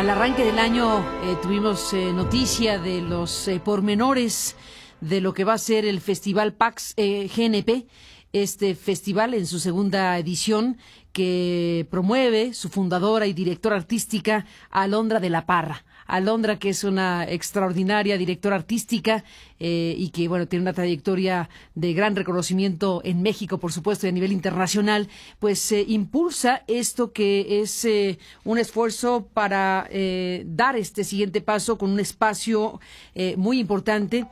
Al arranque del año tuvimos noticia de los pormenores de lo que va a ser el Festival PAX GNP, este festival en su segunda edición que promueve su fundadora y directora artística Alondra de la Parra. Alondra, que es una extraordinaria directora artística y que, bueno, tiene una trayectoria de gran reconocimiento en México, por supuesto, y a nivel internacional, pues impulsa esto que es un esfuerzo para dar este siguiente paso con un espacio muy importante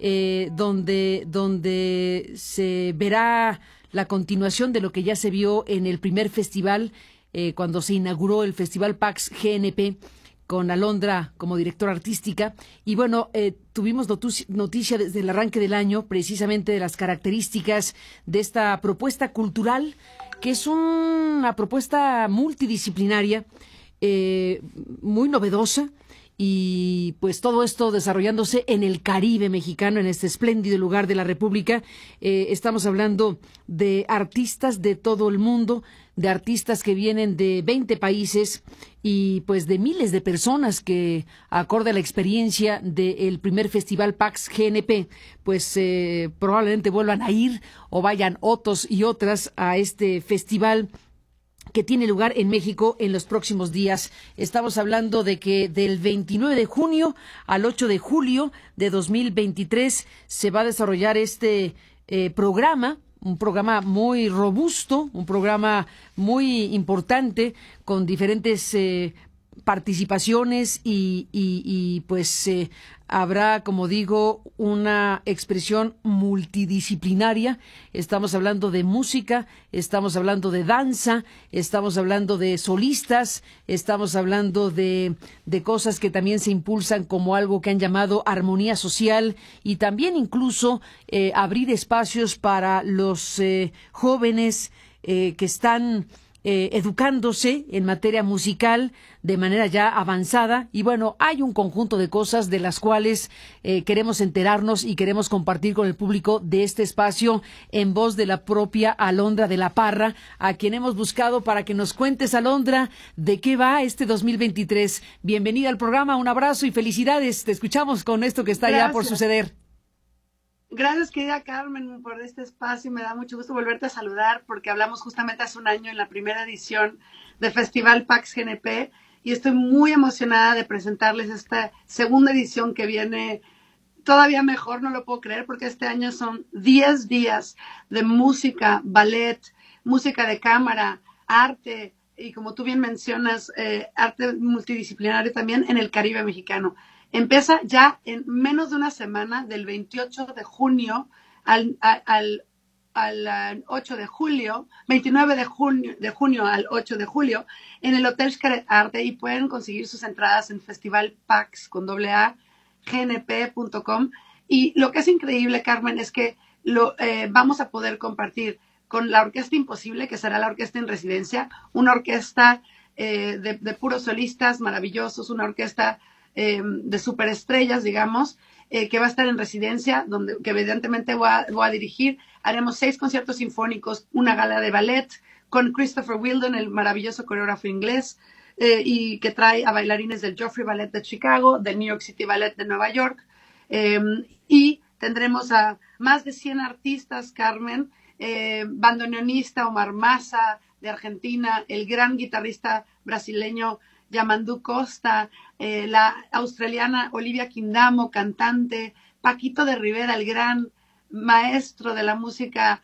donde se verá la continuación de lo que ya se vio en el primer festival, cuando se inauguró el Festival PAX GNP, con Alondra como directora artística. Y bueno, tuvimos noticia desde el arranque del año precisamente de las características de esta propuesta cultural, que es una propuesta multidisciplinaria, muy novedosa, y pues todo esto desarrollándose en el Caribe mexicano, en este espléndido lugar de la República. Estamos hablando de artistas de todo el mundo, de artistas que vienen de 20 países y pues de miles de personas que, acorde a la experiencia del primer Festival PAX GNP, pues probablemente vuelvan a ir o vayan otros y otras a este festival que tiene lugar en México en los próximos días. Estamos hablando de que del 29 de junio al 8 de julio de 2023 se va a desarrollar este programa, un programa muy robusto, un programa muy importante, con diferentes participaciones y pues habrá, como digo, una expresión multidisciplinaria. Estamos hablando de música, estamos hablando de danza, estamos hablando de solistas, estamos hablando de cosas que también se impulsan como algo que han llamado armonía social, y también incluso abrir espacios para los jóvenes que están educándose en materia musical de manera ya avanzada. Y bueno, hay un conjunto de cosas de las cuales queremos enterarnos y queremos compartir con el público de este espacio en voz de la propia Alondra de la Parra, a quien hemos buscado para que nos cuentes, Alondra, de qué va este 2023. Bienvenida al programa, un abrazo y felicidades. Te escuchamos con esto que está ya por suceder. Gracias, querida Carmen, por este espacio. Me da mucho gusto volverte a saludar, porque hablamos justamente hace un año en la primera edición del Festival PAX GNP, y estoy muy emocionada de presentarles esta segunda edición que viene todavía mejor. No lo puedo creer, porque este año son 10 días de música, ballet, música de cámara, arte, y como tú bien mencionas, arte multidisciplinario también en el Caribe mexicano. Empieza ya en menos de una semana, del 28 de junio al 8 de julio, 29 de junio al 8 de julio, en el Hotel Xcaret Arte, y pueden conseguir sus entradas en Festival PAX con AA, gnp.com. Y lo que es increíble, Carmen, es que vamos a poder compartir con la Orquesta Imposible, que será la orquesta en residencia, una orquesta de puros solistas maravillosos, una orquesta de superestrellas, digamos, que va a estar en residencia, que evidentemente voy a dirigir. Haremos 6 conciertos sinfónicos, una gala de ballet con Christopher Wheeldon, el maravilloso coreógrafo inglés, y que trae a bailarines del Joffrey Ballet de Chicago, del New York City Ballet de Nueva York, y tendremos a más de 100 artistas, Carmen, bandoneonista Omar Maza de Argentina, el gran guitarrista brasileño Yamandu Costa, la australiana Olivia Quindamo, cantante, Paquito de Rivera, el gran maestro de la música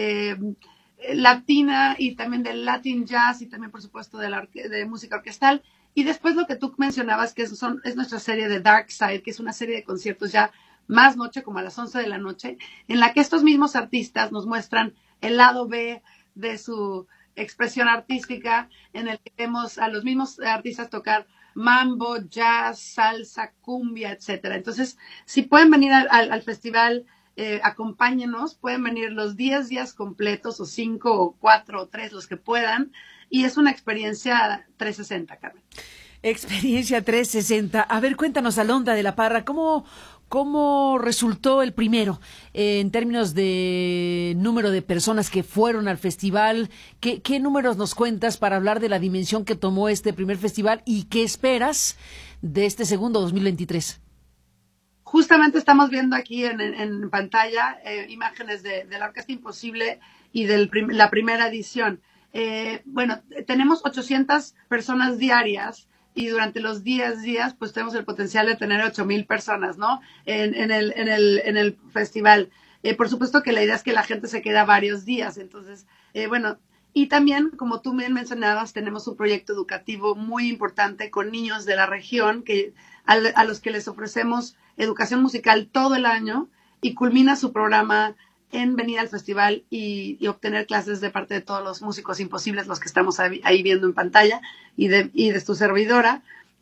latina y también del Latin Jazz, y también, por supuesto, de música orquestal. Y después lo que tú mencionabas, que es nuestra serie de Dark Side, que es una serie de conciertos ya más noche, como a las 11 de la noche, en la que estos mismos artistas nos muestran el lado B de su expresión artística, en el que vemos a los mismos artistas tocar mambo, jazz, salsa, cumbia, etcétera. Entonces, si pueden venir al festival, acompáñenos. Pueden venir los 10 días completos, o 5 o 4 o 3, los que puedan, y es una experiencia 360, Carmen. Experiencia 360. A ver, cuéntanos, Alondra de la Parra, ¿cómo resultó el primero en términos de número de personas que fueron al festival? ¿Qué números nos cuentas para hablar de la dimensión que tomó este primer festival y qué esperas de este segundo 2023? Justamente estamos viendo aquí en pantalla imágenes de la Orquesta Imposible y de la primera edición. Bueno, tenemos 800 personas diarias y durante los 10 días pues tenemos el potencial de tener 8,000 personas, ¿no? En el festival. Por supuesto que la idea es que la gente se queda varios días, entonces, bueno, y también, como tú bien mencionabas, tenemos un proyecto educativo muy importante con niños de la región a los que les ofrecemos educación musical todo el año y culmina su programa en venir al festival y obtener clases de parte de todos los músicos imposibles, los que estamos ahí viendo en pantalla, y de tu servidora.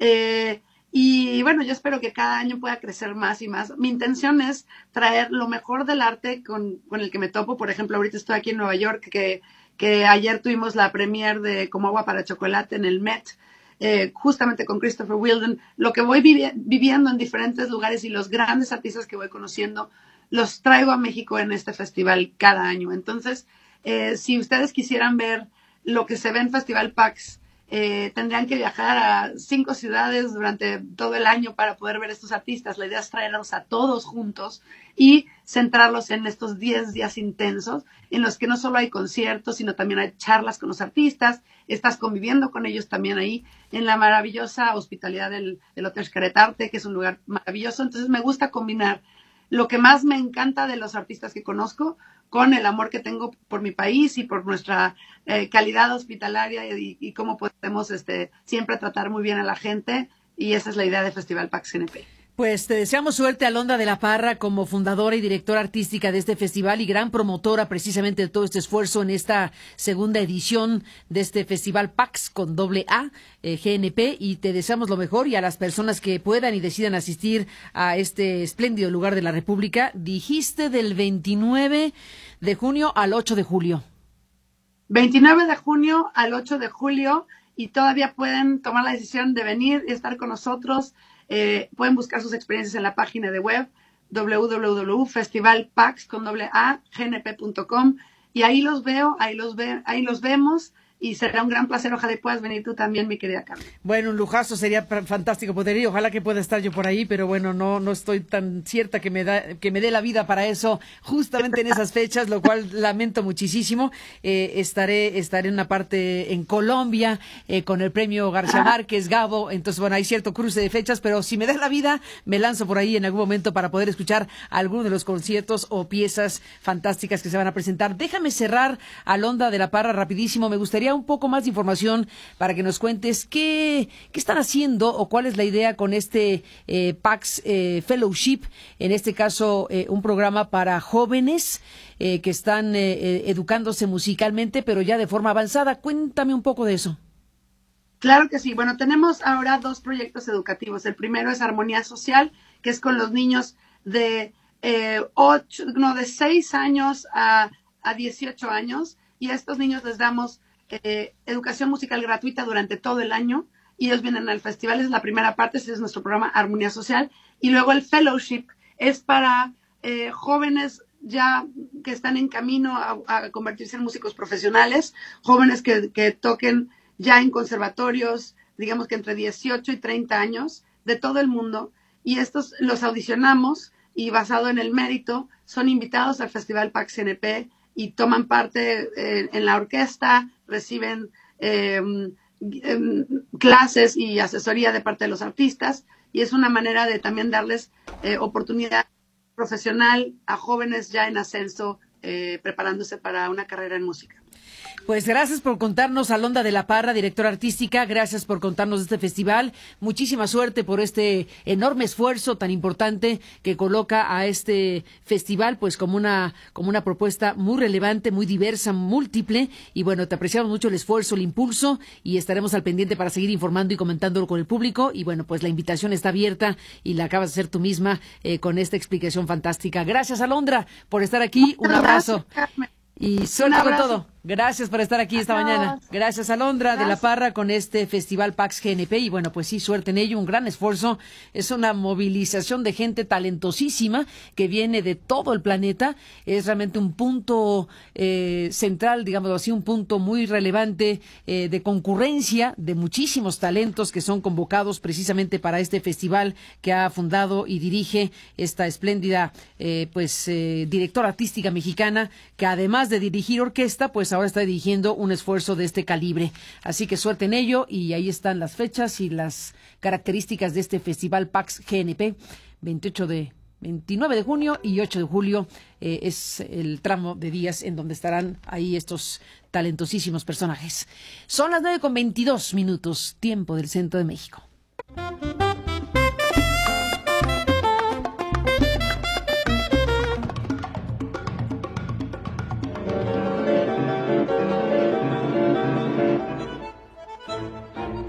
Y bueno, yo espero que cada año pueda crecer más y más. Mi intención es traer lo mejor del arte con el que me topo. Por ejemplo, ahorita estoy aquí en Nueva York, que ayer tuvimos la premiere de Como Agua para Chocolate en el Met, justamente con Christopher Wheeldon. Lo que voy viviendo en diferentes lugares y los grandes artistas que voy conociendo, los traigo a México en este festival cada año. Entonces, si ustedes quisieran ver lo que se ve en Festival Pax, tendrían que viajar a 5 ciudades durante todo el año para poder ver estos artistas. La idea es traerlos a todos juntos y centrarlos en estos 10 días intensos en los que no solo hay conciertos, sino también hay charlas con los artistas. Estás conviviendo con ellos también ahí en la maravillosa hospitalidad del Hotel Xcaret Arte, que es un lugar maravilloso. Entonces me gusta combinar lo que más me encanta de los artistas que conozco con el amor que tengo por mi país y por nuestra calidad hospitalaria y cómo podemos siempre tratar muy bien a la gente. Y esa es la idea de Festival Pax GNP. Pues te deseamos suerte, Alondra de la Parra, como fundadora y directora artística de este festival y gran promotora precisamente de todo este esfuerzo en esta segunda edición de este Festival Pax con AA, GNP, y te deseamos lo mejor. Y a las personas que puedan y decidan asistir a este espléndido lugar de la República, dijiste del 29 de junio al 8 de julio. 29 de junio al 8 de julio, y todavía pueden tomar la decisión de venir y estar con nosotros. Pueden buscar sus experiencias en la página de web www.festivalpax.gnp.com y ahí los veo, ahí los vemos. Y será un gran placer. Ojalá puedas venir tú también, mi querida Carmen. Bueno, un lujazo, sería fantástico poder ir. Ojalá que pueda estar yo por ahí, pero bueno, no estoy tan cierta que me dé la vida para eso justamente en esas fechas, lo cual lamento muchísimo. Estaré en una parte en Colombia con el premio García Márquez, Gabo. Entonces, bueno, hay cierto cruce de fechas, pero si me da la vida, me lanzo por ahí en algún momento para poder escuchar alguno de los conciertos o piezas fantásticas que se van a presentar. Déjame cerrar, Alondra de la Parra, rapidísimo. Me gustaría un poco más de información para que nos cuentes qué están haciendo o cuál es la idea con este Pax Fellowship, en este caso un programa para jóvenes que están educándose musicalmente, pero ya de forma avanzada. Cuéntame un poco de eso. Claro que sí. Bueno, tenemos ahora 2 proyectos educativos. El primero es Armonía Social, que es con los niños de 6 años a 18 años, y a estos niños les damos educación musical gratuita durante todo el año, y ellos vienen al festival. Es la primera parte, ese es nuestro programa Armonía Social. Y luego el Fellowship es para jóvenes ya que están en camino a convertirse en músicos profesionales, jóvenes que toquen ya en conservatorios, digamos que entre 18 y 30 años, de todo el mundo, y estos los audicionamos y basado en el mérito son invitados al Festival Pax GNP y toman parte en la orquesta, reciben clases y asesoría de parte de los artistas, y es una manera de también darles oportunidad profesional a jóvenes ya en ascenso, preparándose para una carrera en música. Pues gracias por contarnos, Alondra de la Parra, directora artística, gracias por contarnos de este festival. Muchísima suerte por este enorme esfuerzo tan importante que coloca a este festival pues como una propuesta muy relevante, muy diversa, múltiple. Y bueno, te apreciamos mucho el esfuerzo, el impulso, y estaremos al pendiente para seguir informando y comentándolo con el público. Y bueno, pues la invitación está abierta y la acabas de hacer tú misma con esta explicación fantástica. Gracias, Alondra, por estar aquí. Un abrazo. Y suerte con todo. Gracias por estar aquí esta mañana. Gracias, Alondra de la Parra, con este Festival PAX GNP. Y bueno, pues sí, suerte en ello, un gran esfuerzo. Es una movilización de gente talentosísima que viene de todo el planeta. Es realmente un punto central, digamos así, un punto muy relevante de concurrencia de muchísimos talentos que son convocados precisamente para este festival que ha fundado y dirige esta espléndida directora artística mexicana, que además de dirigir orquesta, pues ahora está dirigiendo un esfuerzo de este calibre. Así que suerte en ello, y ahí están las fechas y las características de este Festival PAX GNP, 29 de junio y 8 de julio es el tramo de días en donde estarán ahí estos talentosísimos personajes. Son las 9:22 minutos, tiempo del centro de México.